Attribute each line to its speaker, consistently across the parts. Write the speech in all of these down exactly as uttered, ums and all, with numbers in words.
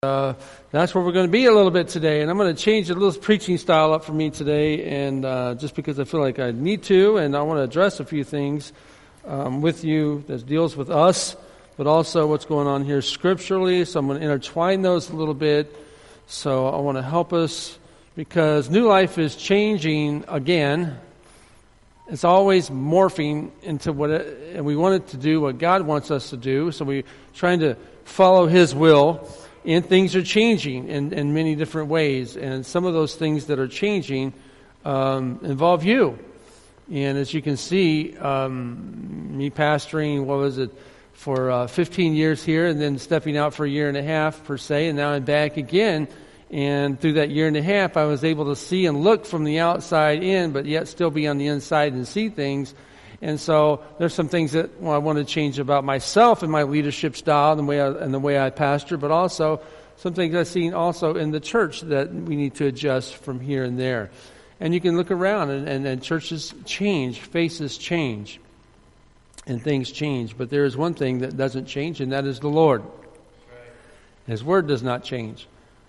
Speaker 1: Uh, that's where we're going to be a little bit today, and I'm going to change a little preaching style up for me today, and uh, just because I feel like I need to, and I want to address a few things um, with you that deals with us, but also what's going on here scripturally. So I'm going to intertwine those a little bit. So I want to help us because New Life is changing again. It's always morphing into what, it, and we want it to do what God wants us to do. So we're trying to follow His will. And things are changing in, in many different ways. And some of those things that are changing um, involve you. And as you can see, um, me pastoring, what was it, for uh, fifteen years here, and then stepping out for a year and a half, per se, and now I'm back again. And through that year and a half, I was able to see and look from the outside in, but yet still be on the inside and see things. And so there's some things that well, I want to change about myself and my leadership style and the way I, and the way I pastor, but also some things I've seen also in the church that we need to adjust from here and there. And you can look around and, and, and churches change, faces change, and things change. But there is one thing that doesn't change, and that is the Lord. His word does not change.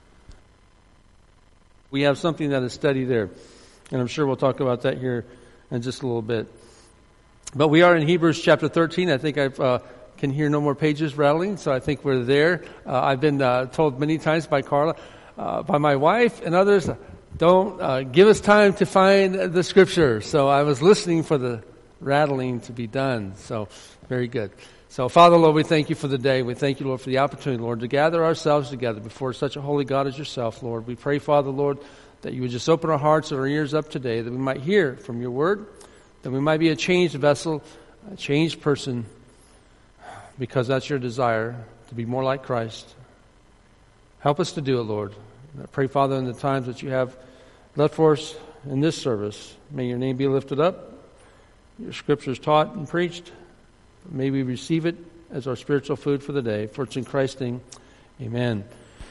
Speaker 1: We have something that is studied there, and I'm sure we'll talk about that here in just a little bit. But we are in Hebrews chapter thirteen. I think I uh, can hear no more pages rattling, so I think we're there. Uh, I've been uh, told many times by Carla, uh, by my wife and others, don't uh, give us time to find the scripture. So I was listening for the rattling to be done. So very good. So Father, Lord, we thank you for the day. We thank you, Lord, for the opportunity, Lord, to gather ourselves together before such a holy God as yourself, Lord. We pray, Father, Lord, that you would just open our hearts and our ears up today, that we might hear from your word, that we might be a changed vessel, a changed person, because that's your desire, to be more like Christ. Help us to do it, Lord. I pray, Father, in the times that you have left for us in this service, may your name be lifted up, your scriptures taught and preached. May we receive it as our spiritual food for the day. For it's in Christ's name, amen.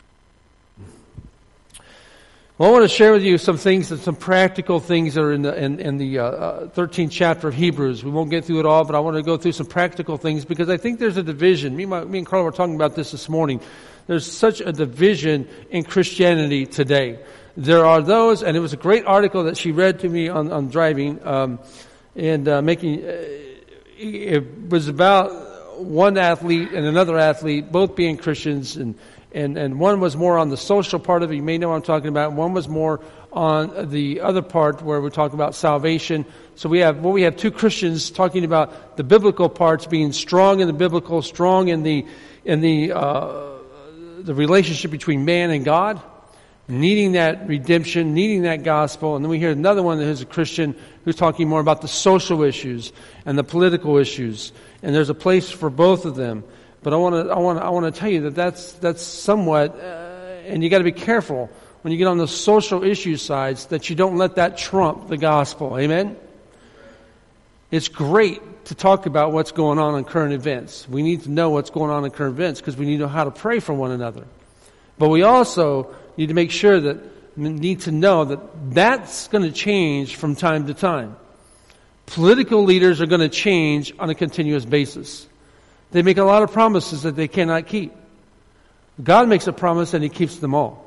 Speaker 1: Well, I want to share with you some things, and some practical things that are in the in, in the uh, uh, thirteenth chapter of Hebrews. We won't get through it all, but I want to go through some practical things because I think there's a division. Me, my, me and Carl were talking about this this morning. There's such a division in Christianity today. There are those, and it was a great article that she read to me on, on driving, um, and uh, making. Uh, it was about one athlete and another athlete, both being Christians, and. And and one was more on the social part of it. You may know what I'm talking about. One was more on the other part where we're talking about salvation. So we have well, we have two Christians talking about the biblical parts, being strong in the biblical, strong in the in the uh, the relationship between man and God, needing that redemption, needing that gospel. And then we hear another one that is a Christian who's talking more about the social issues and the political issues. And there's a place for both of them. But I want to, I want to, I want to tell you that that's that's somewhat, uh, and you got to be careful when you get on the social issue sides that you don't let that trump the gospel. Amen. It's great to talk about what's going on in current events. We need to know what's going on in current events because we need to know how to pray for one another. But we also need to make sure that we need to know that that's going to change from time to time. Political leaders are going to change on a continuous basis. They make a lot of promises that they cannot keep. God makes a promise and He keeps them all.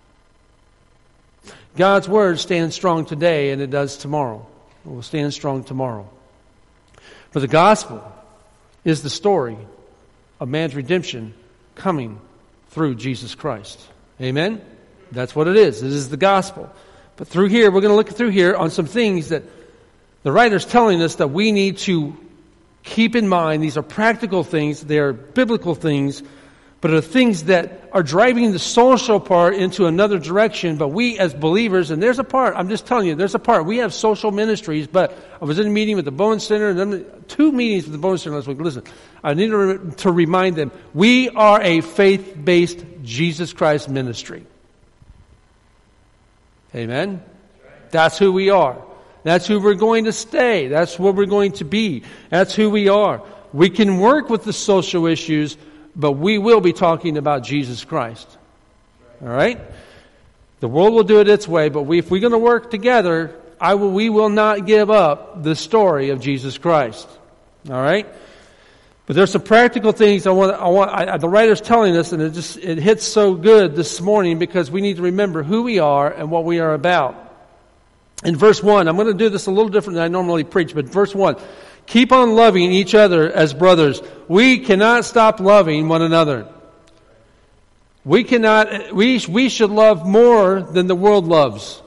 Speaker 1: God's word stands strong today and it does tomorrow. It will stand strong tomorrow. But the gospel is the story of man's redemption coming through Jesus Christ. Amen? That's what it is. It is the gospel. But through here, we're going to look through here on some things that the writer's telling us that we need to keep in mind. These are practical things. They are biblical things, but are things that are driving the social part into another direction. But we as believers, and there's a part, I'm just telling you, there's a part. We have social ministries, but I was in a meeting with the Bowen Center, and then two meetings with the Bowen Center last week. Listen, I need to, re- to remind them, we are a faith-based Jesus Christ ministry. Amen? That's who we are. That's who we're going to stay. That's what we're going to be. That's who we are. We can work with the social issues, but we will be talking about Jesus Christ. All right? The world will do it its way, but we, if we're going to work together, I will, we will not give up the story of Jesus Christ. All right? But But there's some practical things I want, I want, I, the writer's telling us, and it just, it hits so good this morning because we need to remember who we are and what we are about. In verse one, I'm going to do this a little different than I normally preach, but verse one, keep on loving each other as brothers. We cannot stop loving one another. We cannot, we, we should love more than the world loves.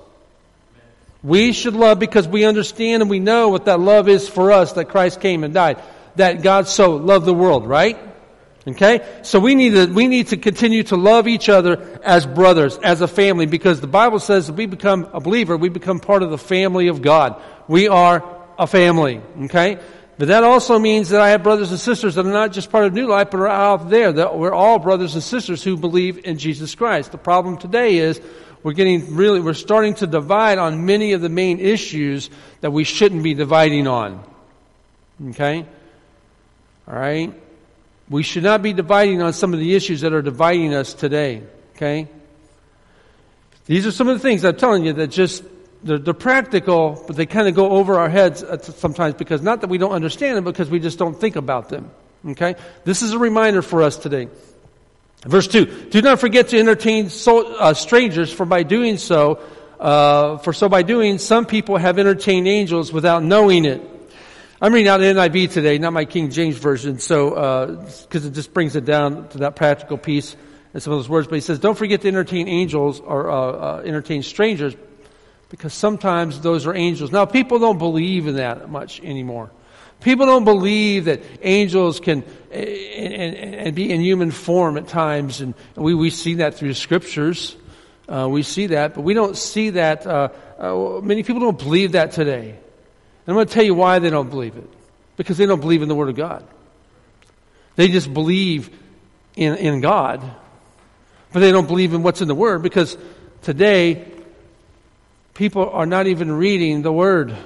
Speaker 1: We should love because we understand and we know what that love is for us, that Christ came and died. That God so loved the world, right? Okay? So we need to, we need to continue to love each other as brothers, as a family, because the Bible says that we become a believer, we become part of the family of God. We are a family, okay? But that also means that I have brothers and sisters that are not just part of New Life, but are out there. That we're all brothers and sisters who believe in Jesus Christ. The problem today is we're getting really, we're starting to divide on many of the main issues that we shouldn't be dividing on. Okay? All right? We should not be dividing on some of the issues that are dividing us today. Okay? These are some of the things I'm telling you that just, they're, they're practical, but they kind of go over our heads sometimes because not that we don't understand them, because we just don't think about them. Okay? This is a reminder for us today. Verse two, do not forget to entertain so, uh, strangers, for by doing so, uh, for so by doing, some people have entertained angels without knowing it. I'm reading out the N I V today, not my King James Version, so, because uh, it just brings it down to that practical piece and some of those words. But he says, don't forget to entertain angels or uh, uh, entertain strangers, because sometimes those are angels. Now, people don't believe in that much anymore. People don't believe that angels can and, and, and be in human form at times, and we, we see that through the Scriptures. Uh, we see that, but we don't see that. Uh, uh, many people don't believe that today. And I'm going to tell you why they don't believe it. Because they don't believe in the Word of God. They just believe in, in God, but they don't believe in what's in the Word, because today people are not even reading the Word.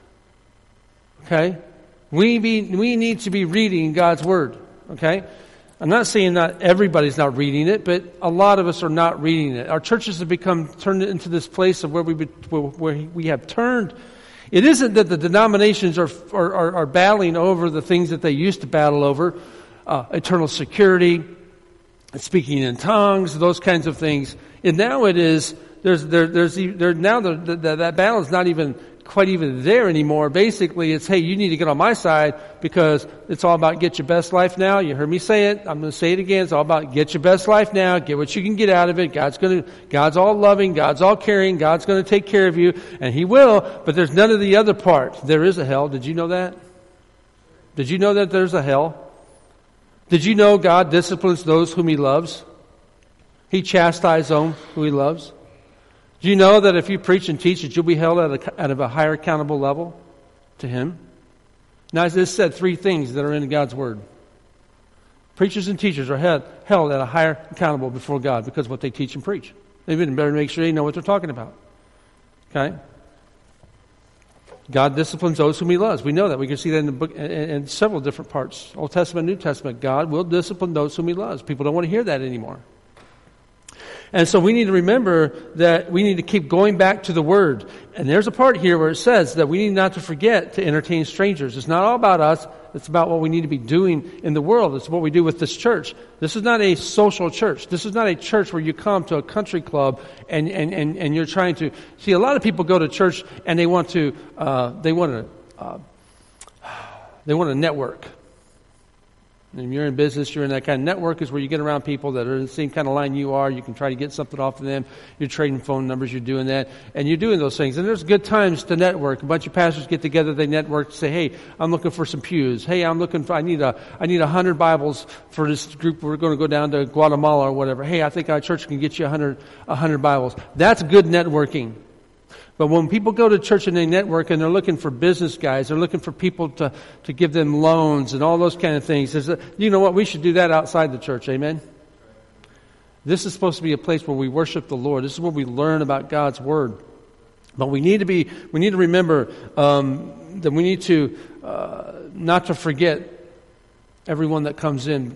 Speaker 1: Okay? We be, we need to be reading God's Word. Okay? I'm not saying not everybody's not reading it, but a lot of us are not reading it. Our churches have become turned into this place of where we where we have turned. It isn't that the denominations are are, are battling over the things that they used to battle over, uh, eternal security, speaking in tongues, those kinds of things. And now it is there's there there's there now the, the, that battle is not even quite even there anymore. Basically, it's, hey, you need to get on my side, because it's all about get your best life now. You heard me say it. I'm going to say it again. It's all about get your best life now. Get what you can get out of it. God's going to, God's all loving. God's all caring. God's going to take care of you, and He will. But there's none of the other part. There is a hell. Did you know that? Did you know that there's a hell? Did you know God disciplines those whom He loves? He chastises those whom He loves. Do you know that if you preach and teach that you'll be held at a, at a higher accountable level to Him? Now, as this said, three things that are in God's Word. Preachers and teachers are held, held at a higher accountable before God because of what they teach and preach. They better make sure they know what they're talking about. Okay? God disciplines those whom He loves. We know that. We can see that in the book, in, in several different parts. Old Testament, New Testament. God will discipline those whom He loves. People don't want to hear that anymore. And so we need to remember that we need to keep going back to the Word. And there's a part here where it says that we need not to forget to entertain strangers. It's not all about us. It's about what we need to be doing in the world. It's what we do with this church. This is not a social church. This is not a church where you come to a country club and, and, and, and you're trying to... See, a lot of people go to church and they want to... Uh, they want to... Uh, they want to network. And if you're in business, you're in that kind of network is where you get around people that are in the same kind of line you are. You can try to get something off of them. You're trading phone numbers. You're doing that. And you're doing those things. And there's good times to network. A bunch of pastors get together. They network. Say, hey, I'm looking for some pews. Hey, I'm looking for, I need a, I need a hundred Bibles for this group. We're going to go down to Guatemala or whatever. Hey, I think our church can get you a hundred, a hundred Bibles. That's good networking. But when people go to church and they network and they're looking for business guys, they're looking for people to, to give them loans and all those kind of things. There's a, you know what? We should do that outside the church. Amen? This is supposed to be a place where we worship the Lord. This is where we learn about God's Word. But we need to be, we need to remember um, that we need to uh, not to forget everyone that comes in.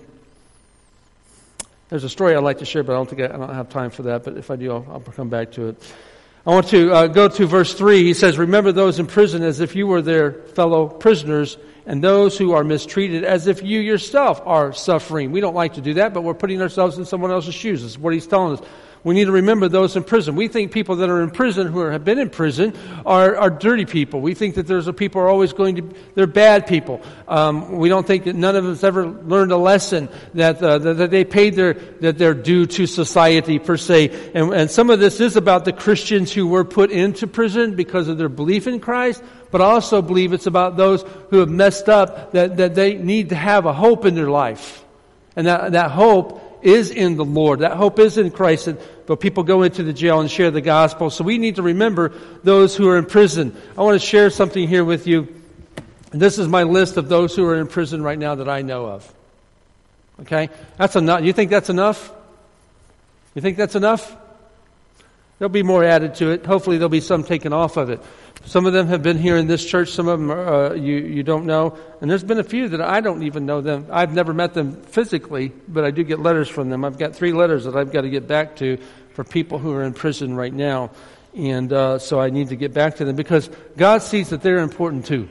Speaker 1: There's a story I'd like to share, but I don't think I, I don't have time for that. But if I do, I'll, I'll come back to it. I want to uh, go to verse three. He says, remember those in prison as if you were their fellow prisoners, and those who are mistreated as if you yourself are suffering. We don't like to do that, but we're putting ourselves in someone else's shoes. This is what he's telling us. We need to remember those in prison. We think people that are in prison, who are, have been in prison, are, are dirty people. We think that there's a people are always going to, they're bad people. Um, we don't think that none of us ever learned a lesson that, uh, that, that they paid their, that they're due to society per se. And, and some of this is about the Christians who were put into prison because of their belief in Christ, but I also believe it's about those who have messed up, that, that they need to have a hope in their life. And that, that hope is in the Lord. That hope is in Christ. But people go into the jail and share the gospel. So we need to remember those who are in prison. I want to share something here with you. This is my list of those who are in prison right now that I know of. Okay? That's enough. You think that's enough? You think that's enough? There'll be more added to it. Hopefully there'll be some taken off of it. Some of them have been here in this church. Some of them are, uh, you, you don't know. And there's been a few that I don't even know them. I've never met them physically, but I do get letters from them. I've got three letters that I've got to get back to for people who are in prison right now. And uh, so I need to get back to them because God sees that they're important too.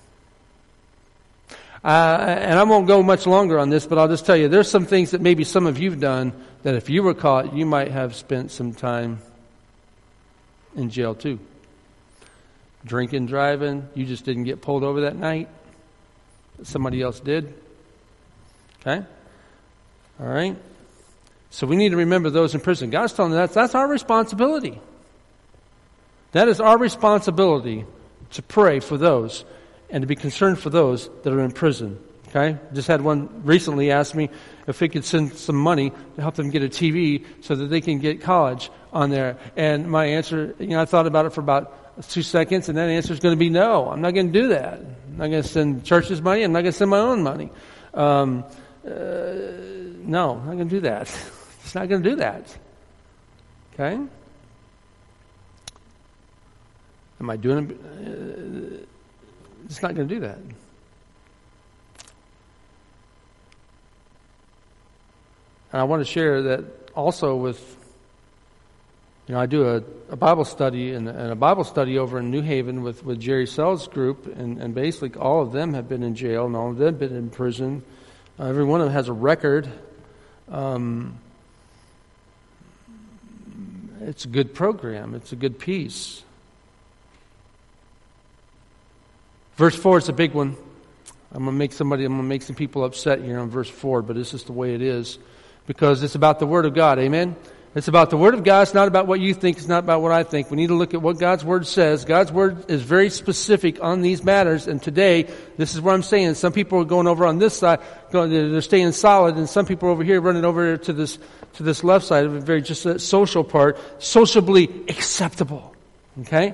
Speaker 1: Uh, and I won't go much longer on this, but I'll just tell you, there's some things that maybe some of you've done that if you were caught, you might have spent some time in jail too. Drinking, driving, you just didn't get pulled over that night. Somebody else did. Okay? All right? So we need to remember those in prison. God's telling us that's, that's our responsibility. That is our responsibility to pray for those and to be concerned for those that are in prison. Okay? Just had one recently ask me if we could send some money to help them get a T V so that they can get college on there. And my answer, you know, I thought about it for about two seconds, and that answer is going to be no. I'm not going to do that. I'm not going to send churches money. I'm not going to send my own money. Um, uh, no, I'm not going to do that. It's not going to do that. Okay? Am I doing it? Uh, it's not going to do that. And I want to share that also with, you know, I do a, a Bible study and, and a Bible study over in New Haven with, with Jerry Sell's group, and, and basically all of them have been in jail and all of them have been in prison. Uh, every one of them has a record. Um, it's a good program. It's a good piece. Verse four is a big one. I'm going to make somebody, I'm going to make some people upset here on verse four, but it's just the way it is. Because it's about the Word of God. Amen? It's about the Word of God. It's not about what you think. It's not about what I think. We need to look at what God's Word says. God's Word is very specific on these matters. And today, this is what I'm saying. Some people are going over on this side. Going, they're staying solid. And some people are over here running over to this to this left side of a very just a social part. Sociably acceptable. Okay?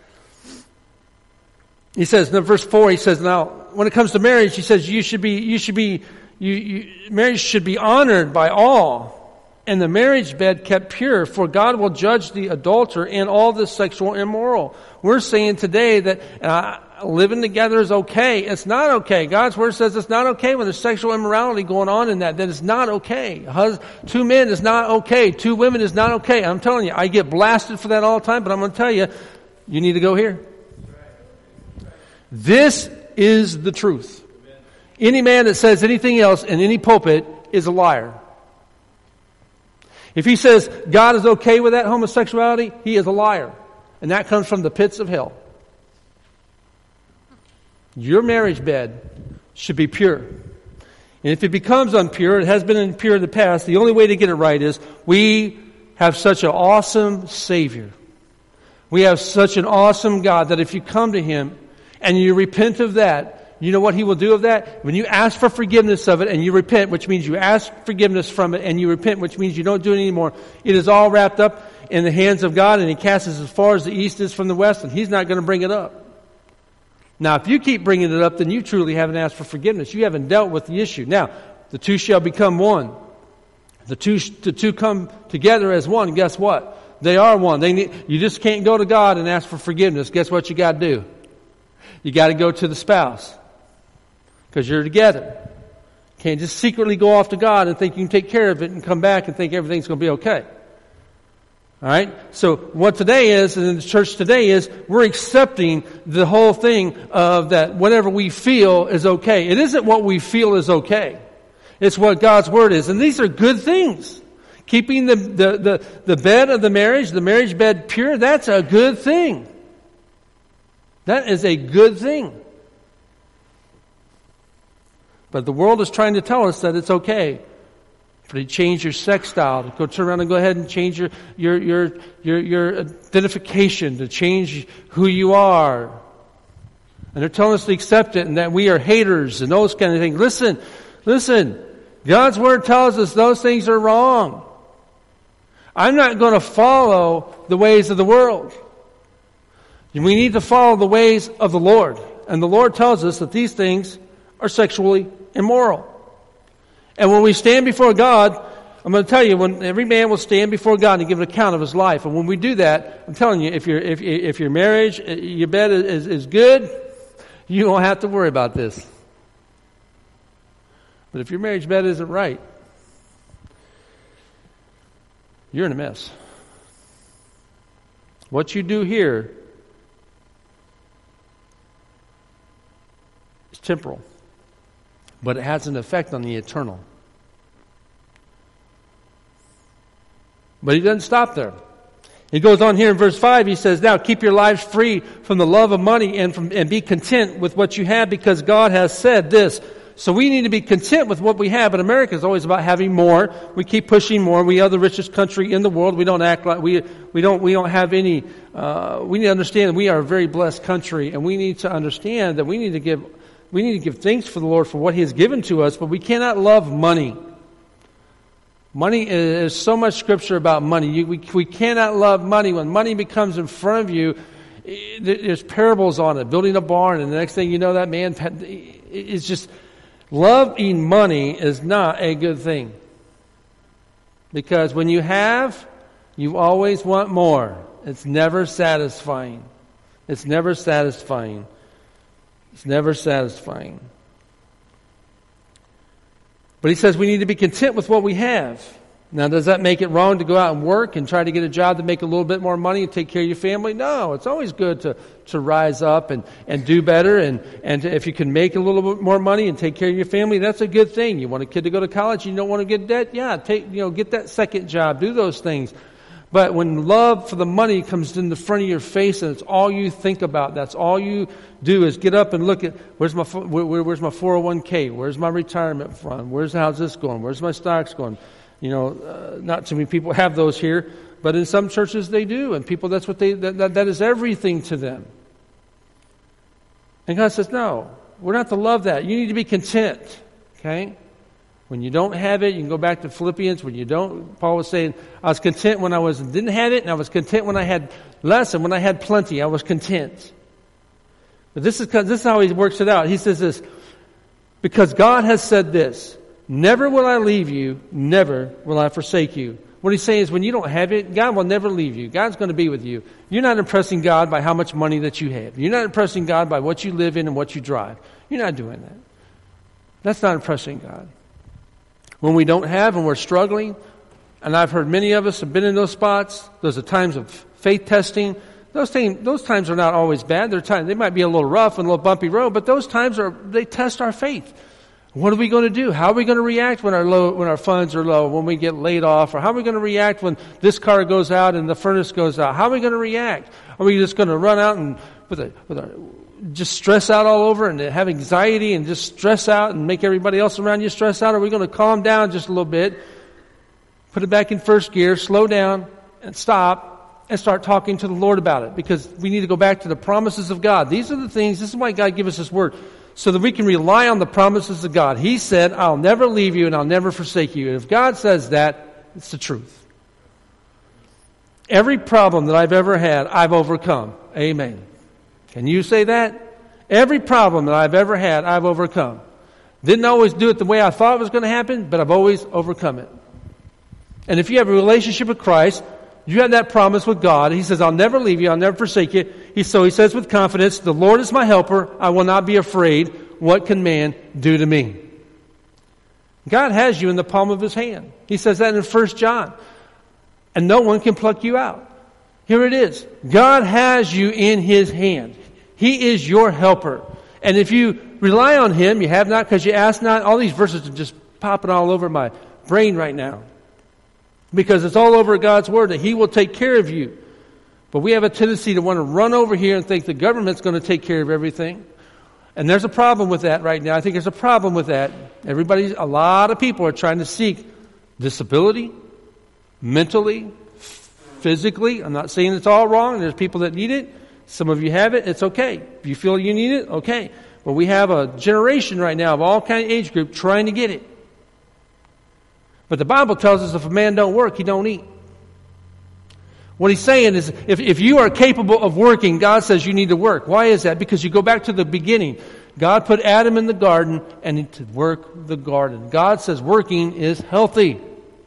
Speaker 1: He says, in verse four, he says, now, when it comes to marriage, he says, you should be, you should be, you, you marriage should be honored by all. And the marriage bed kept pure, for God will judge the adulterer and all the sexual immoral. We're saying today that uh, living together is okay. It's not okay. God's Word says it's not okay when there's sexual immorality going on in that. That is not okay. Hus- two men is not okay. Two women is not okay. I'm telling you, I get blasted for that all the time, but I'm going to tell you, you need to go here. This is the truth. Any man that says anything else in any pulpit is a liar. If he says God is okay with that homosexuality, he is a liar. And that comes from the pits of hell. Your marriage bed should be pure. And if it becomes impure, it has been impure in the past, the only way to get it right is we have such an awesome Savior. We have such an awesome God that if you come to Him and you repent of that, you know what He will do of that? When you ask for forgiveness of it and you repent, which means you ask forgiveness from it and you repent, which means you don't do it anymore, it is all wrapped up in the hands of God, and He casts it as far as the east is from the west, and He's not going to bring it up. Now, if you keep bringing it up, then you truly haven't asked for forgiveness. You haven't dealt with the issue. Now, the two shall become one. The two, the two come together as one. Guess what? They are one. They need, you just can't go to God and ask for forgiveness. Guess what you got to do? You got to go to the spouse. Because you're together. You can't just secretly go off to God and think you can take care of it and come back and think everything's going to be okay. All right? So what today is, and in the church today is, we're accepting the whole thing of that whatever we feel is okay. It isn't what we feel is okay. It's what God's Word is. And these are good things. Keeping the, the, the, the bed of the marriage, the marriage bed pure, that's a good thing. That is a good thing. But the world is trying to tell us that it's okay for you to change your sex style, to go turn around and go ahead and change your, your, your, your, your identification, to change who you are. And they're telling us to accept it and that we are haters and those kind of things. Listen, listen. God's Word tells us those things are wrong. I'm not going to follow the ways of the world. We need to follow the ways of the Lord. And the Lord tells us that these things are sexually immoral. And when we stand before God, I'm going to tell you, when every man will stand before God and give an account of his life. And when we do that, I'm telling you, if your if if your marriage, your bed is, is good, you won't have to worry about this. But if your marriage bed isn't right, you're in a mess. What you do here is temporal, but it has an effect on the eternal. But he doesn't stop there. He goes on here in verse five, he says, now keep your lives free from the love of money and from and be content with what you have, because God has said this. So we need to be content with what we have. But America is always about having more. We keep pushing more. We are the richest country in the world. We don't act like we we don't we don't have any. Uh, we need to understand that we are a very blessed country, and we need to understand that we need to give we need to give thanks for the Lord for what He has given to us. But we cannot love money. Money is so much scripture about money. You, we we cannot love money. When money becomes in front of you, there's parables on it. Building a barn, and the next thing you know, that man is just. Loving money is not a good thing. Because when you have, you always want more. It's never satisfying. It's never satisfying. It's never satisfying. But he says we need to be content with what we have. Now, does that make it wrong to go out and work and try to get a job to make a little bit more money and take care of your family? No, it's always good to, to rise up and, and do better. And, and to, if you can make a little bit more money and take care of your family, that's a good thing. You want a kid to go to college, you don't want to get debt? Yeah, take, you know, get that second job, do those things. But when love for the money comes in the front of your face and it's all you think about, that's all you do is get up and look at, where's my, where, where's my four oh one k? Where's my retirement fund? Where's, how's this going? Where's my stocks going? You know, uh, not too many people have those here, but in some churches they do, and people, that's what they, that, that, that is everything to them. And God says, no, we're not to love that. You need to be content, okay? When you don't have it, you can go back to Philippians. When you don't, Paul was saying, I was content when I was didn't have it, and I was content when I had less, and when I had plenty, I was content. But this is, this is how he works it out. He says this, because God has said this, never will I leave you, never will I forsake you. What he's saying is when you don't have it, God will never leave you. God's going to be with you. You're not impressing God by how much money that you have. You're not impressing God by what you live in and what you drive. You're not doing that. That's not impressing God. When we don't have and we're struggling, and I've heard many of us have been in those spots, those are times of faith testing. Those things, those times are not always bad. They're times, they might be a little rough and a little bumpy road, but those times are, they test our faith. What are we going to do? How are we going to react when our low, when our funds are low, when we get laid off? Or how are we going to react when this car goes out and the furnace goes out? How are we going to react? Are we just going to run out and with a, with a, just stress out all over and have anxiety and just stress out and make everybody else around you stress out? Or are we going to calm down just a little bit, put it back in first gear, slow down and stop and start talking to the Lord about it? Because we need to go back to the promises of God. These are the things, this is why God gave us His Word. So that we can rely on the promises of God. He said, I'll never leave you and I'll never forsake you. And if God says that, it's the truth. Every problem that I've ever had, I've overcome. Amen. Can you say that? Every problem that I've ever had, I've overcome. Didn't always do it the way I thought it was going to happen, but I've always overcome it. And if you have a relationship with Christ, you have that promise with God. He says, I'll never leave you. I'll never forsake you. He, so he says with confidence, the Lord is my helper. I will not be afraid. What can man do to me? God has you in the palm of His hand. He says that in First John. And no one can pluck you out. Here it is. God has you in His hand. He is your helper. And if you rely on Him, you have not because you ask not. All these verses are just popping all over my brain right now. Because it's all over God's Word that He will take care of you. But we have a tendency to want to run over here and think the government's going to take care of everything. And there's a problem with that right now. I think there's a problem with that. Everybody, a lot of people are trying to seek disability, mentally, physically. I'm not saying it's all wrong. There's people that need it. Some of you have it. It's okay. If you feel you need it, okay. But we have a generation right now of all kind of age group trying to get it. But the Bible tells us if a man don't work, he don't eat. What he's saying is if, if you are capable of working, God says you need to work. Why is that? Because you go back to the beginning. God put Adam in the garden and to work the garden. God says working is healthy.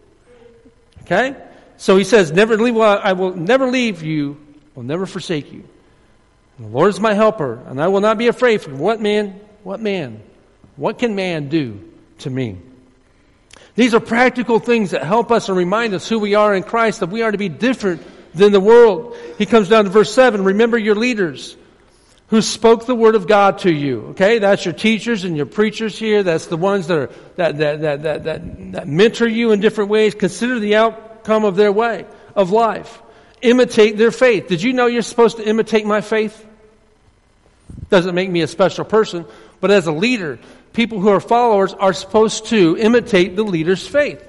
Speaker 1: Okay? So he says, never leave, I will never leave you, will never forsake you. And the Lord is my helper, and I will not be afraid. For what man, what man, what can man do to me? These are practical things that help us and remind us who we are in Christ, that we are to be different than the world. He comes down to verse seven. Remember your leaders who spoke the word of God to you. Okay, that's your teachers and your preachers here. That's the ones that are that that that that that, that mentor you in different ways. Consider the outcome of their way of life. Imitate their faith. Did you know you're supposed to imitate my faith? Doesn't make me a special person, but as a leader, people who are followers are supposed to imitate the leader's faith.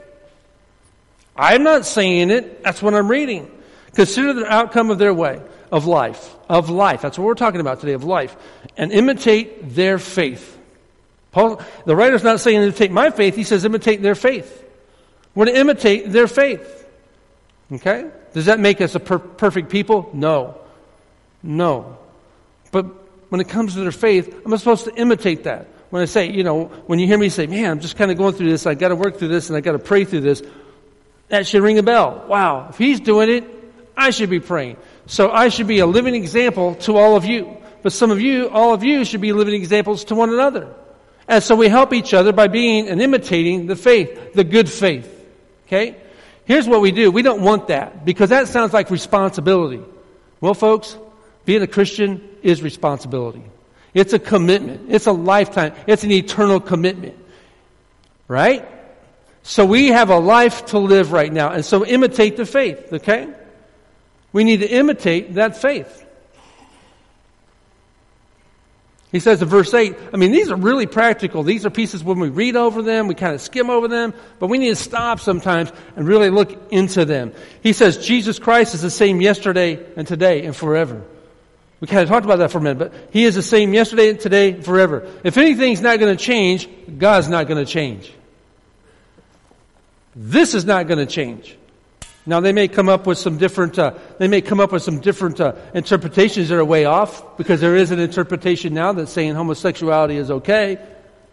Speaker 1: I'm not saying it. That's what I'm reading. Consider the outcome of their way of life. Of life. That's what we're talking about today, of life. And imitate their faith. Paul, the writer's not saying imitate my faith. He says imitate their faith. We're to imitate their faith. Okay? Does that make us a per- perfect people? No. No. But when it comes to their faith, I'm supposed to imitate that. When I say, you know, when you hear me say, man, I'm just kind of going through this, I got to work through this, and I got to pray through this, that should ring a bell. Wow, if he's doing it, I should be praying. So I should be a living example to all of you. But some of you, all of you, should be living examples to one another. And so we help each other by being and imitating the faith, the good faith. Okay? Here's what we do. We don't want that, because that sounds like responsibility. Well, folks, being a Christian is responsibility. It's a commitment. It's a lifetime. It's an eternal commitment. Right? So we have a life to live right now. And so imitate the faith. Okay? We need to imitate that faith. He says in verse eight, I mean, these are really practical. These are pieces when we read over them, we kind of skim over them, but we need to stop sometimes and really look into them. He says Jesus Christ is the same yesterday and today and forever. We kind of talked about that for a minute, but He is the same yesterday, today, forever. If anything's not going to change, God's not going to change. This is not going to change. Now they may come up with some different, uh, they may come up with some different uh, interpretations that are way off, because there is an interpretation now that's saying homosexuality is okay.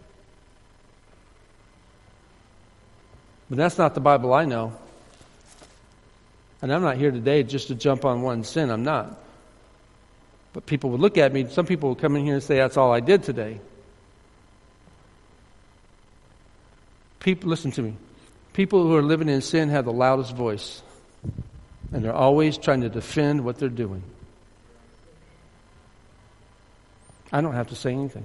Speaker 1: But that's not the Bible I know. And I'm not here today just to jump on one sin. I'm not. But people would look at me, some people would come in here and say, that's all I did today. People, listen to me. People who are living in sin have the loudest voice. And they're always trying to defend what they're doing. I don't have to say anything.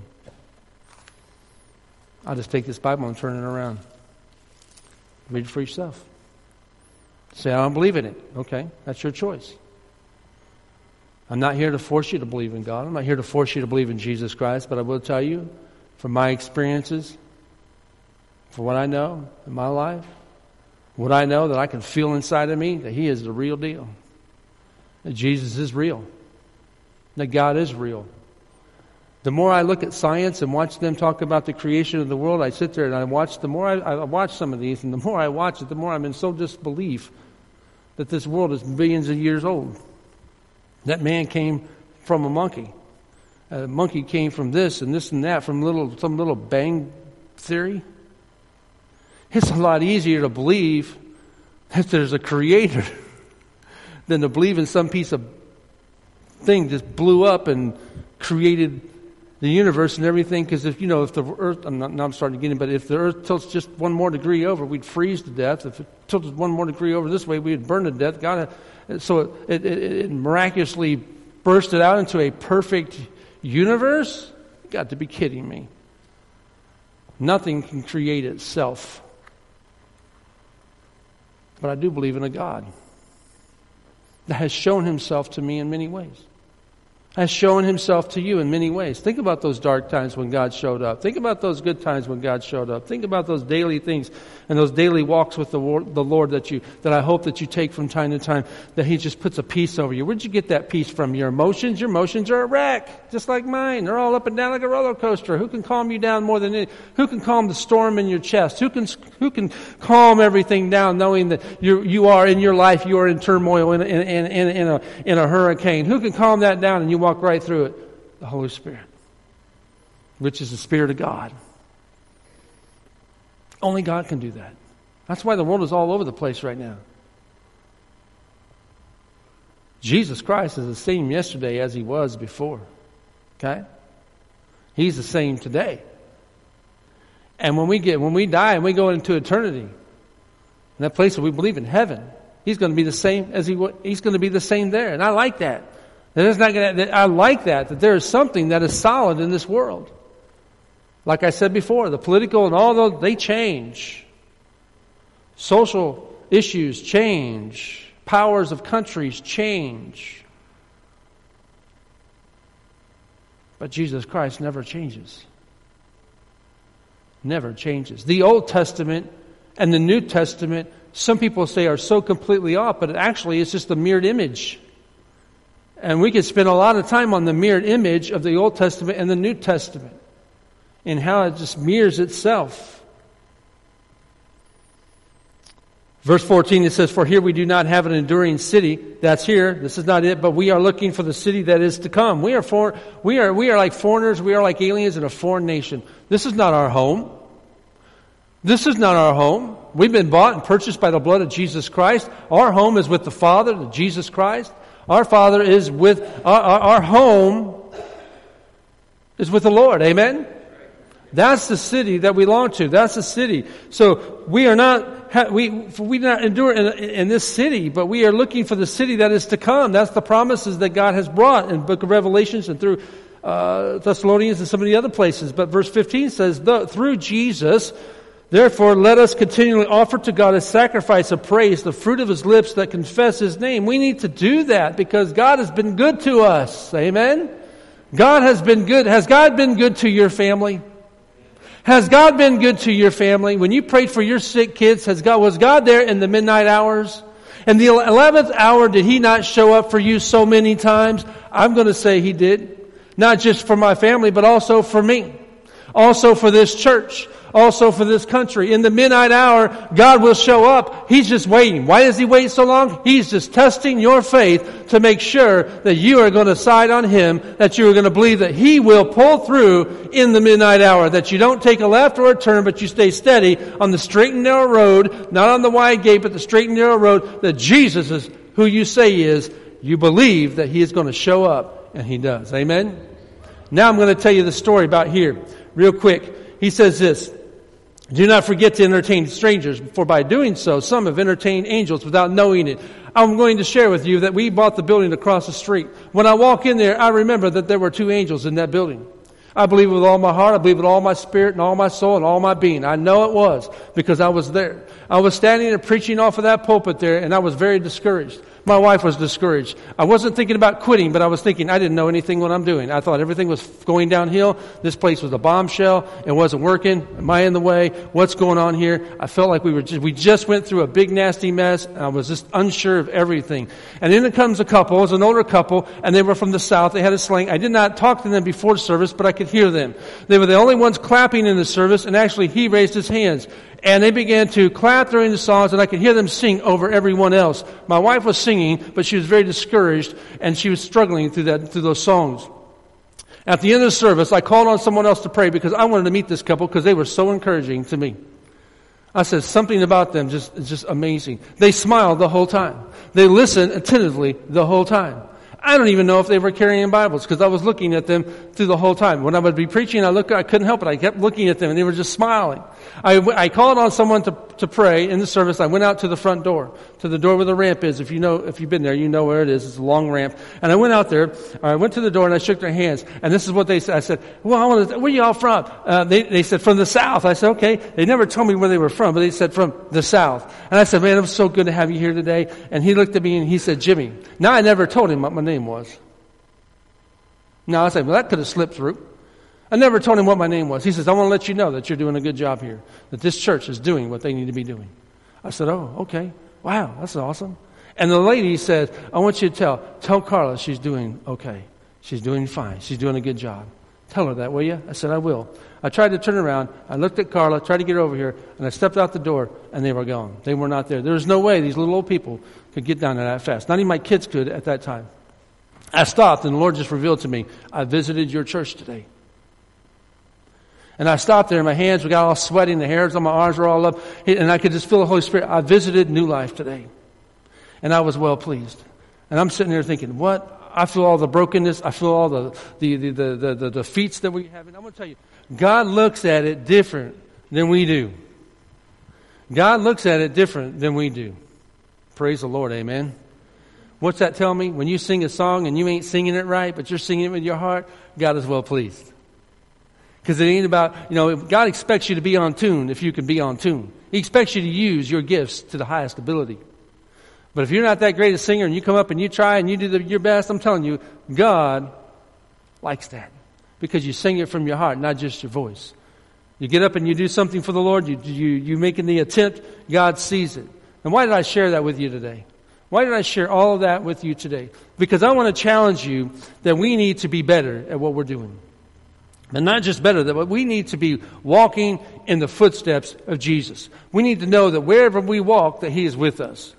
Speaker 1: I'll just take this Bible and turn it around. Read it for yourself. Say, I don't believe in it. Okay, that's your choice. I'm not here to force you to believe in God. I'm not here to force you to believe in Jesus Christ. But I will tell you, from my experiences, for what I know in my life, what I know that I can feel inside of me, that He is the real deal. That Jesus is real. That God is real. The more I look at science and watch them talk about the creation of the world, I sit there and I watch, the more I, I watch some of these, and the more I watch it, the more I'm in so disbelief that this world is billions of years old. That man came from a monkey. A monkey came from this and this and that, from little some little bang theory. It's a lot easier to believe that there's a creator than to believe in some piece of thing just blew up and created the universe and everything, because if, you know, if the earth, I'm not, now I'm starting to get in, but if the earth tilts just one more degree over, we'd freeze to death. If it tilted one more degree over this way, we'd burn to death. God, so it, it, it miraculously bursted out into a perfect universe? You got to be kidding me. Nothing can create itself. But I do believe in a God that has shown himself to me in many ways. Has shown himself to you in many ways. Think about those dark times when God showed up. Think about those good times when God showed up. Think about those daily things and those daily walks with the Lord that you that I hope that you take from time to time, that he just puts a peace over you. Where'd you get that peace from? Your emotions? Your emotions are a wreck, just like mine. They're all up and down like a roller coaster. Who can calm you down more than any? Who can calm the storm in your chest? Who can who can calm everything down, knowing that you you are in your life, you are in turmoil, in, in, in, in, a, in a hurricane? Who can calm that down and you walk right through it? The Holy Spirit, which is the Spirit of God. Only God can do that. That's why the world is all over the place right now. Jesus Christ is the same yesterday as he was before. Okay? He's the same today. And when we get when we die and we go into eternity, in that place that we believe in, heaven, he's going to be the same as he was. He's going to be the same there, and I like that. That is not gonna, that I like that, that there is something that is solid in this world. Like I said before, the political and all those, they change. Social issues change. Powers of countries change. But Jesus Christ never changes. Never changes. The Old Testament and the New Testament, some people say, are so completely off, but actually it's just a mirrored image. And we could spend a lot of time on the mirrored image of the Old Testament and the New Testament and how it just mirrors itself. Verse fourteen, it says, "For here we do not have an enduring city." That's here. This is not it. But we are looking for the city that is to come. We are for, we are, we are like foreigners. We are like aliens in a foreign nation. This is not our home. This is not our home. We've been bought and purchased by the blood of Jesus Christ. Our home is with the Father, Jesus Christ. Our Father is with, our, our, our home is with the Lord. Amen? That's the city that we belong to. That's the city. So we are not, we, we do not endure in, in this city, but we are looking for the city that is to come. That's the promises that God has brought in the book of Revelations and through uh, Thessalonians and some of the other places. But verse fifteen says, through Jesus, therefore, let us continually offer to God a sacrifice of praise, the fruit of his lips that confess his name. We need to do that because God has been good to us. Amen? God has been good. Has God been good to your family? Has God been good to your family? When you prayed for your sick kids, has God, was God there in the midnight hours? In the eleventh hour, did he not show up for you so many times? I'm going to say he did. Not just for my family, but also for me. Also for this church. Also for this country. In the midnight hour, God will show up. He's just waiting. Why does he wait so long? He's just testing your faith to make sure that you are going to side on him, that you are going to believe that he will pull through in the midnight hour, that you don't take a left or a turn, but you stay steady on the straight and narrow road, not on the wide gate, but the straight and narrow road, that Jesus is who you say he is. You believe that he is going to show up, and he does. Amen? Now I'm going to tell you the story about here, real quick. He says this, "Do not forget to entertain strangers, for by doing so, some have entertained angels without knowing it." I'm going to share with you that we bought the building across the street. When I walk in there, I remember that there were two angels in that building. I believe it with all my heart. I believe it with all my spirit and all my soul and all my being. I know it was because I was there. I was standing and preaching off of that pulpit there, and I was very discouraged. My wife was discouraged. I wasn't thinking about quitting, but I was thinking I didn't know anything what I'm doing. I thought everything was going downhill. This place was a bombshell. It wasn't working. Am I in the way? What's going on here? I felt like we were just, we just went through a big nasty mess. And I was just unsure of everything. And then comes a couple. It was an older couple, and they were from the south. They had a sling. I did not talk to them before the service, but I could hear them. They were the only ones clapping in the service, and actually he raised his hands. And they began to clap during the songs, and I could hear them sing over everyone else. My wife was singing, but she was very discouraged, and she was struggling through that through those songs. At the end of the service, I called on someone else to pray because I wanted to meet this couple because they were so encouraging to me. I said something about them just just amazing. They smiled the whole time. They listened attentively the whole time. I don't even know if they were carrying Bibles because I was looking at them through the whole time. When I would be preaching, I looked, I couldn't help it. I kept looking at them and they were just smiling. I, I called on someone to, to pray in the service. I went out to the front door, to the door where the ramp is. If you know, if you've been there, you know where it is. It's a long ramp. And I went out there, I went to the door and I shook their hands. And this is what they said. I said, well, I want to, where are you all from? Uh, they, they said, from the South. I said, okay. They never told me where they were from, but they said from the South. And I said, man, it was so good to have you here today. And he looked at me and he said, Jimmy. Now I never told him what my name was. Now I said, well, that could have slipped through. I never told him what my name was. He says, I want to let you know that you're doing a good job here, that this church is doing what they need to be doing. I said, oh, okay. Wow, that's awesome. And the lady said, I want you to tell, tell Carla she's doing okay. She's doing fine. She's doing a good job. Tell her that, will you? I said, I will. I tried to turn around. I looked at Carla, tried to get her over here, and I stepped out the door, and they were gone. They were not there. There was no way these little old people could get down there that fast. Not even my kids could at that time. I stopped, and the Lord just revealed to me, I visited your church today. And I stopped there, and my hands got all sweaty, and the hairs on my arms were all up, and I could just feel the Holy Spirit. I visited New Life today, and I was well pleased. And I'm sitting there thinking, what? I feel all the brokenness. I feel all the the the the, the, the defeats that we have. And I'm going to tell you, God looks at it different than we do. God looks at it different than we do. Praise the Lord, amen. What's that tell me? When you sing a song and you ain't singing it right, but you're singing it with your heart, God is well pleased. Because it ain't about, you know, God expects you to be on tune if you can be on tune. He expects you to use your gifts to the highest ability. But if you're not that great a singer and you come up and you try and you do the, your best, I'm telling you, God likes that. Because you sing it from your heart, not just your voice. You get up and you do something for the Lord, you, you, you making the attempt, God sees it. And why did I share that with you today? Why did I share all of that with you today? Because I want to challenge you that we need to be better at what we're doing. And not just better, but we need to be walking in the footsteps of Jesus. We need to know that wherever we walk, that He is with us.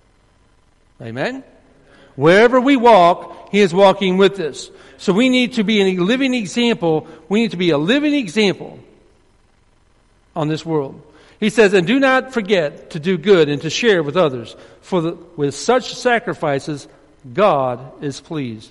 Speaker 1: Amen? Wherever we walk, He is walking with us. So we need to be a living example. We need to be a living example on this world. He says, and do not forget to do good and to share with others. For the, with such sacrifices, God is pleased.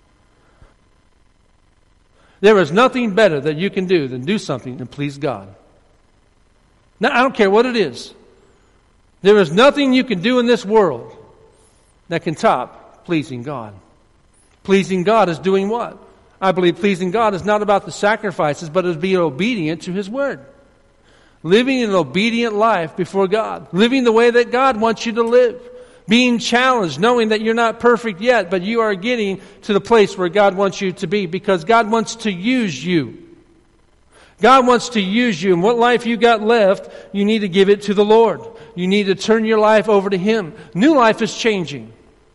Speaker 1: There is nothing better that you can do than do something and please God. Now, I don't care what it is. There is nothing you can do in this world that can top pleasing God. Pleasing God is doing what? I believe pleasing God is not about the sacrifices, but is being obedient to His Word. Living an obedient life before God. Living the way that God wants you to live. Being challenged, knowing that you're not perfect yet, but you are getting to the place where God wants you to be, because God wants to use you. God wants to use you, and what life you got left, you need to give it to the Lord. You need to turn your life over to Him. New life is changing.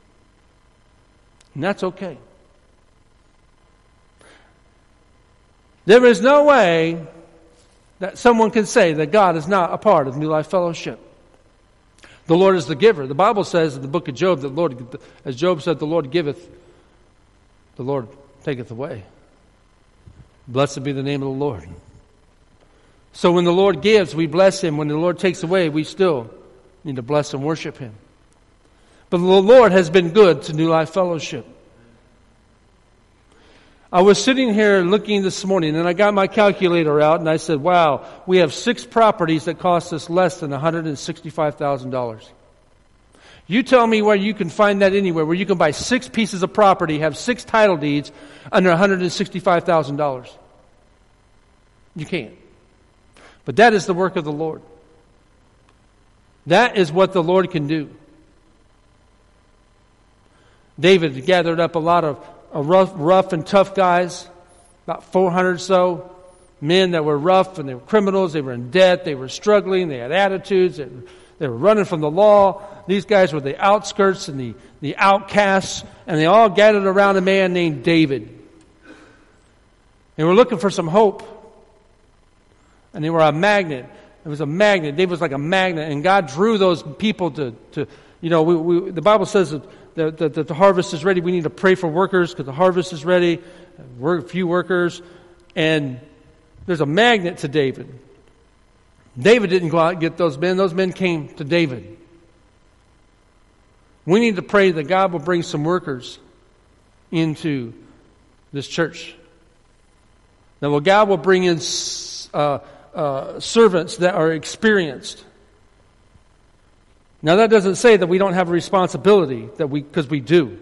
Speaker 1: And that's okay. There is no way that someone can say that God is not a part of New Life Fellowship. The Lord is the giver. The Bible says in the book of Job that Lord, as Job said, the Lord giveth, the Lord taketh away. Blessed be the name of the Lord. So when the Lord gives, we bless Him. When the Lord takes away, we still need to bless and worship Him. But the Lord has been good to New Life Fellowship. I was sitting here looking this morning, and I got my calculator out, and I said, wow, we have six properties that cost us less than one hundred sixty-five thousand dollars. You tell me where you can find that anywhere, where you can buy six pieces of property, have six title deeds under one hundred sixty-five thousand dollars. You can't. But that is the work of the Lord. That is what the Lord can do. David gathered up a lot of A rough, rough and tough guys, about four hundred or so, men that were rough and they were criminals, they were in debt, they were struggling, they had attitudes, they were, they were running from the law. These guys were the outskirts and the, the outcasts, and they all gathered around a man named David. They were looking for some hope, and they were a magnet. It was a magnet. David was like a magnet, and God drew those people to, to you know, we, we, the Bible says that The, the, the harvest is ready. We need to pray for workers because the harvest is ready. We're few workers. And there's a magnet to David. David didn't go out and get those men. Those men came to David. We need to pray that God will bring some workers into this church. Now, well, God will bring in uh, uh, servants that are experienced. Now, that doesn't say that we don't have a responsibility, that we because we do.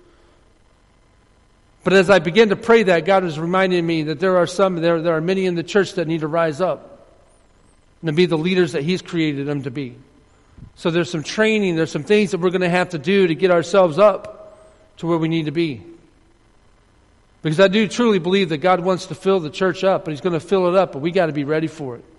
Speaker 1: But as I begin to pray that, God is reminding me that there are some, there, there are many in the church that need to rise up and to be the leaders that He's created them to be. So there's some training, there's some things that we're going to have to do to get ourselves up to where we need to be. Because I do truly believe that God wants to fill the church up, and He's going to fill it up, but we got to be ready for it.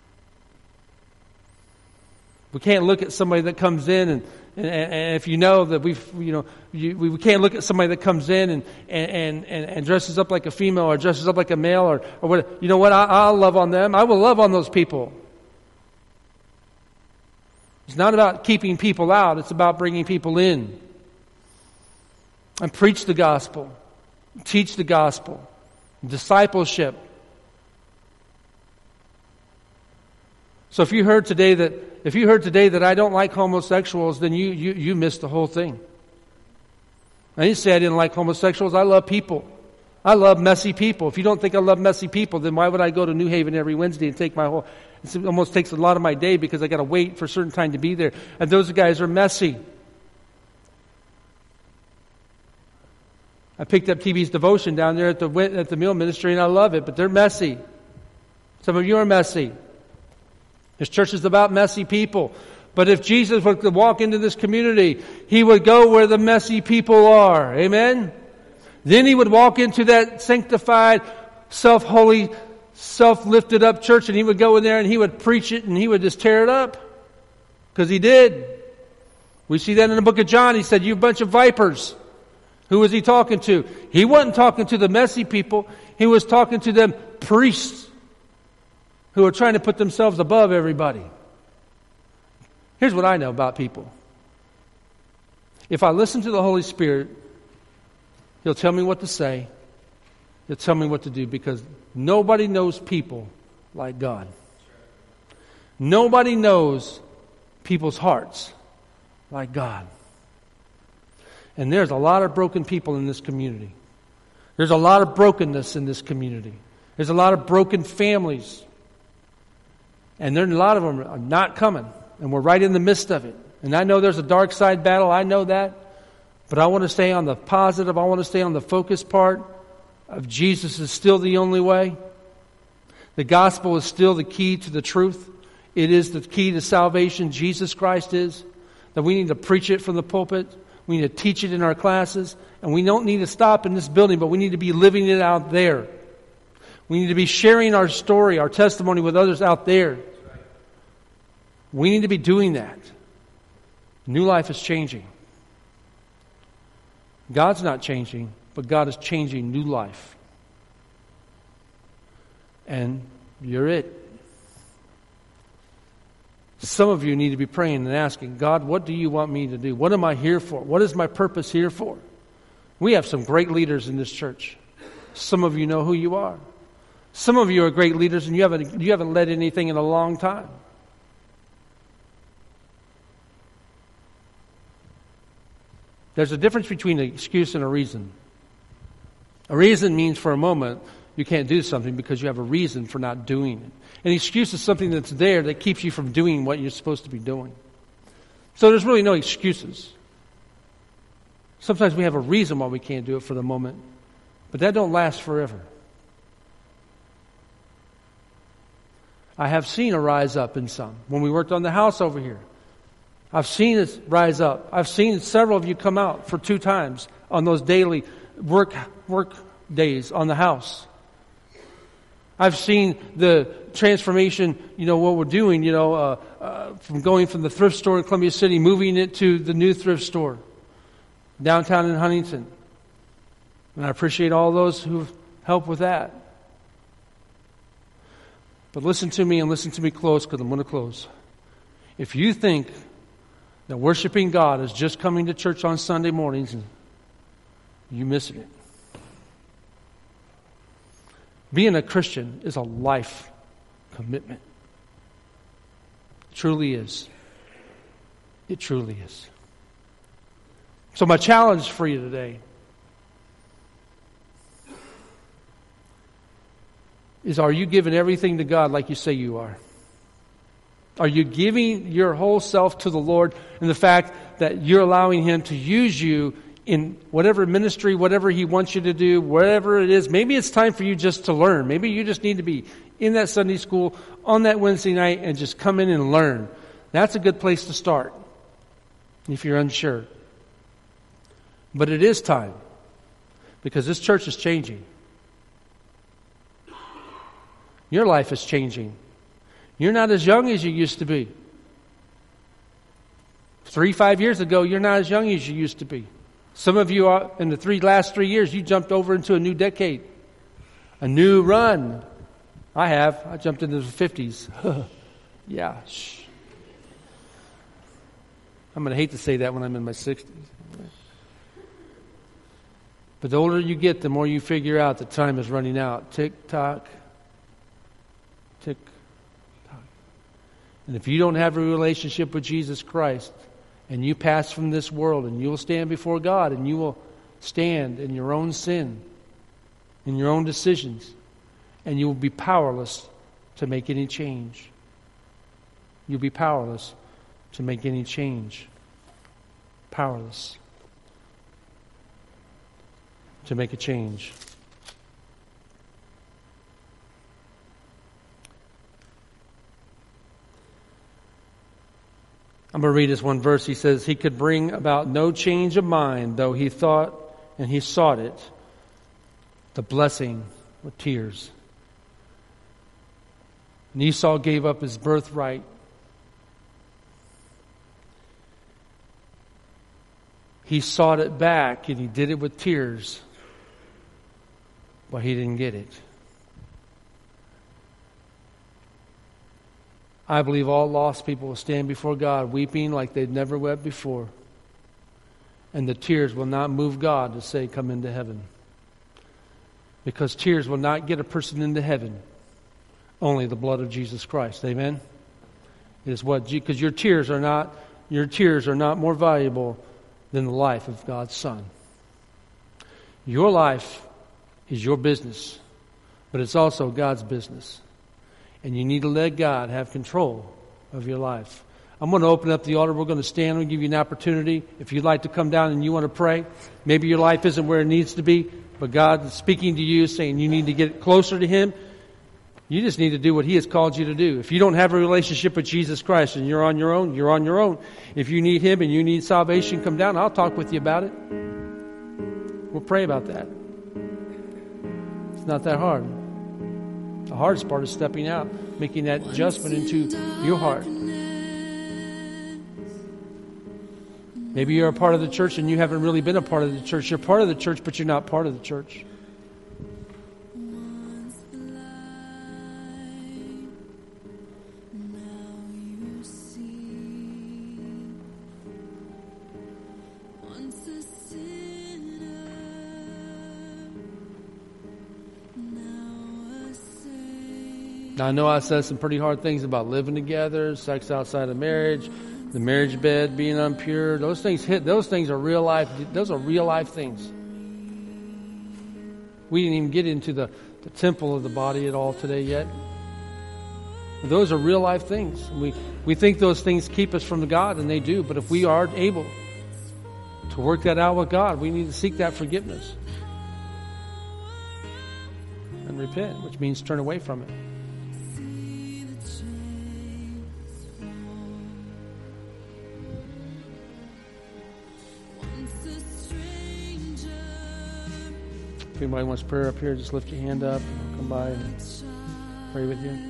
Speaker 1: We can't look at somebody that comes in, and, and, and if you know that we've, you know, you, we can't look at somebody that comes in and, and, and, and dresses up like a female or dresses up like a male or, or what. You know what? I, I'll love on them. I will love on those people. It's not about keeping people out. It's about bringing people in. And preach the gospel. Teach the gospel. Discipleship. So if you heard today that if you heard today that I don't like homosexuals, then you you you missed the whole thing. I didn't say I didn't like homosexuals. I love people. I love messy people. If you don't think I love messy people, then why would I go to New Haven every Wednesday and take my whole... It almost takes a lot of my day because I got to wait for a certain time to be there. And those guys are messy. I picked up T V's devotion down there at the at the meal ministry, and I love it, but they're messy. Some of you are messy. This church is about messy people. But if Jesus were to walk into this community, He would go where the messy people are. Amen? Then He would walk into that sanctified, self-holy, self-lifted up church, and He would go in there and He would preach it and He would just tear it up. Because He did. We see that in the book of John. He said, "You bunch of vipers." Who was He talking to? He wasn't talking to the messy people. He was talking to them priests who are trying to put themselves above everybody. Here's what I know about people. If I listen to the Holy Spirit, He'll tell me what to say. He'll tell me what to do, because nobody knows people like God. Nobody knows people's hearts like God. And there's a lot of broken people in this community. There's a lot of brokenness in this community. There's a lot of broken families. And there, a lot of them are not coming. And we're right in the midst of it. And I know there's a dark side battle. I know that. But I want to stay on the positive. I want to stay on the focus part of Jesus is still the only way. The gospel is still the key to the truth. It is the key to salvation. Jesus Christ is. That we need to preach it from the pulpit. We need to teach it in our classes. And we don't need to stop in this building, but we need to be living it out there. We need to be sharing our story, our testimony with others out there. We need to be doing that. New Life is changing. God's not changing, but God is changing New Life. And you're it. Some of you need to be praying and asking, God, what do you want me to do? What am I here for? What is my purpose here for? We have some great leaders in this church. Some of you know who you are. Some of you are great leaders and you haven't, you haven't led anything in a long time. There's a difference between an excuse and a reason. A reason means for a moment you can't do something because you have a reason for not doing it. An excuse is something that's there that keeps you from doing what you're supposed to be doing. So there's really no excuses. Sometimes we have a reason why we can't do it for the moment, but that don't last forever. I have seen a rise up in some. When we worked on the house over here, I've seen it rise up. I've seen several of you come out for two times on those daily work work days on the house. I've seen the transformation, you know, what we're doing, you know, uh, uh, from going from the thrift store in Columbia City, moving it to the new thrift store downtown in Huntington. And I appreciate all those who've helped with that. But listen to me and listen to me close, because I'm going to close. If you think that worshiping God is just coming to church on Sunday mornings, and you're missing it. Being a Christian is a life commitment. It truly is. It truly is. So my challenge for you today is, are you giving everything to God like you say you are? Are you giving your whole self to the Lord in the fact that you're allowing Him to use you in whatever ministry, whatever He wants you to do, whatever it is? Maybe it's time for you just to learn. Maybe you just need to be in that Sunday school on that Wednesday night and just come in and learn. That's a good place to start if you're unsure. But it is time, because this church is changing. Your life is changing. You're not as young as you used to be. Three, five years ago, you're not as young as you used to be. Some of you, are, in the three last three years, you jumped over into a new decade, a new run. I have. I jumped into the fifties. Yeah. Shh. I'm going to hate to say that when I'm in my sixties. But the older you get, the more you figure out that time is running out. Tick tock. Tick tock. And if you don't have a relationship with Jesus Christ, and you pass from this world, and you will stand before God, and you will stand in your own sin, in your own decisions, and you will be powerless to make any change. You'll be powerless to make any change. Powerless to make a change. I'm going to read this one verse. He says, he could bring about no change of mind, though he thought and he sought it, the blessing with tears. And Esau gave up his birthright. He sought it back, and he did it with tears, but he didn't get it. I believe all lost people will stand before God weeping like they've never wept before. And the tears will not move God to say, come into heaven. Because tears will not get a person into heaven. Only the blood of Jesus Christ. Amen? It is what, because your tears are not, your tears are not more valuable than the life of God's Son. Your life is your business, but it's also God's business. And you need to let God have control of your life. I'm going to open up the altar. We're going to stand and give you an opportunity. If you'd like to come down and you want to pray, maybe your life isn't where it needs to be, but God is speaking to you, saying you need to get closer to Him. You just need to do what He has called you to do. If you don't have a relationship with Jesus Christ and you're on your own, you're on your own. If you need Him and you need salvation, come down. I'll talk with you about it. We'll pray about that. It's not that hard. The hardest part is stepping out, making that adjustment into your heart. Maybe you're a part of the church and you haven't really been a part of the church. You're part of the church, but you're not part of the church. Now, I know I said some pretty hard things about living together, sex outside of marriage, the marriage bed being impure. Those things hit. Those things are real life. Those are real life things. We didn't even get into the, the temple of the body at all today yet. But those are real life things. We we think those things keep us from God, and they do. But if we are able to work that out with God, we need to seek that forgiveness and repent, which means turn away from it. If anybody wants prayer up here, just lift your hand up and I'll come by and pray with you.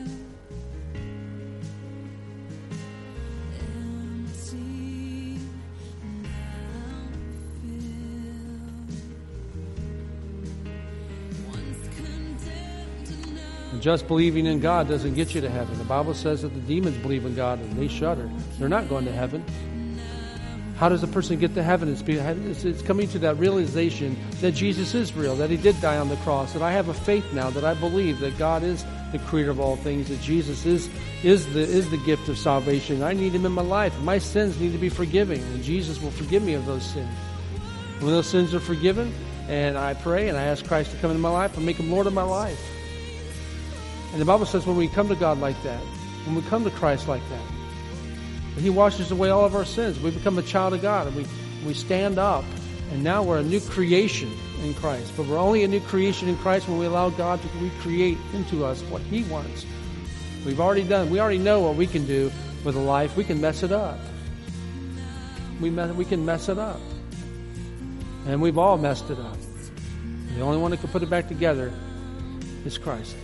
Speaker 1: And just believing in God doesn't get you to heaven. The Bible says that the demons believe in God and they shudder. They're not going to heaven. How does a person get to heaven? It's, it's coming to that realization that Jesus is real, that He did die on the cross, that I have a faith now, that I believe that God is the creator of all things, that Jesus is is the is the gift of salvation. I need Him in my life. My sins need to be forgiven, and Jesus will forgive me of those sins. When those sins are forgiven, and I pray and I ask Christ to come into my life and make Him Lord of my life, And the Bible says when we come to God like that, when we come to Christ like that, He washes away all of our sins. We become a child of God, and we, we stand up, and now we're a new creation in Christ. But we're only a new creation in Christ when we allow God to recreate into us what He wants. We've already done. We already know what we can do with a life. We can mess it up. We mess, we can mess it up. And we've all messed it up. The only one that can put it back together is Christ.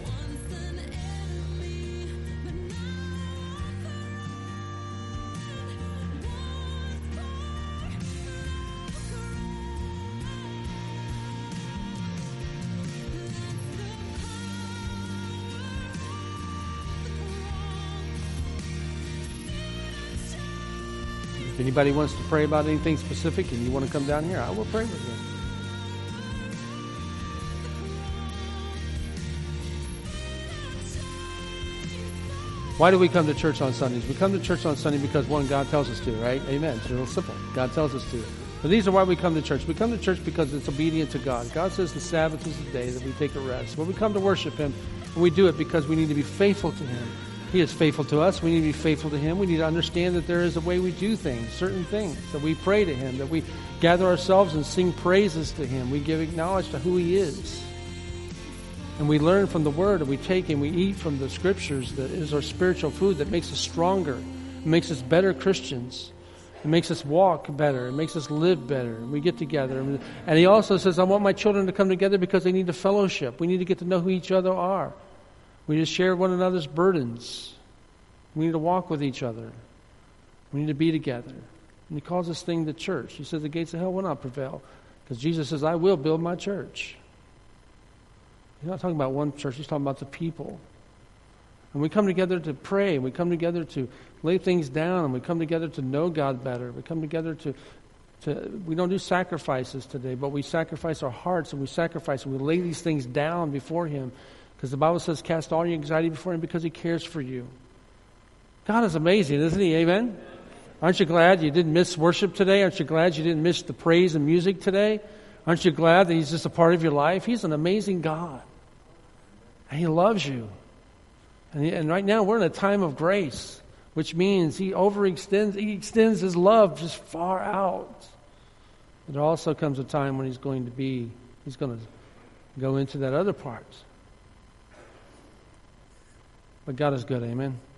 Speaker 1: If anybody wants to pray about anything specific and you want to come down here, I will pray with you. Why do we come to church on Sundays? We come to church on Sunday because, one, God tells us to, right? Amen. It's real simple. God tells us to. But these are why we come to church. We come to church because it's obedient to God. God says the Sabbath is the day that we take a rest. When we come to worship Him, and we do it because we need to be faithful to Him. He is faithful to us. We need to be faithful to Him. We need to understand that there is a way we do things, certain things, that we pray to Him, that we gather ourselves and sing praises to Him. We give acknowledge to who He is. And we learn from the Word, and we take and we eat from the Scriptures that is our spiritual food that makes us stronger. It makes us better Christians. It makes us walk better. It makes us live better. And we get together. And He also says, I want my children to come together because they need to fellowship. We need to get to know who each other are. We need to share one another's burdens. We need to walk with each other. We need to be together. And He calls this thing the church. He says the gates of hell will not prevail. Because Jesus says, I will build my church. He's not talking about one church. He's talking about the people. And we come together to pray. We come together to lay things down. And we come together to know God better. We come together to, to we don't do sacrifices today, but we sacrifice our hearts and we sacrifice and we lay these things down before Him. Because the Bible says, cast all your anxiety before Him because He cares for you. God is amazing, isn't He? Amen? Aren't you glad you didn't miss worship today? Aren't you glad you didn't miss the praise and music today? Aren't you glad that He's just a part of your life? He's an amazing God. And He loves you. And, he, and right now we're in a time of grace, which means He overextends, He extends His love just far out. But there also comes a time when He's going to be, He's going to go into that other part. But God is good, amen?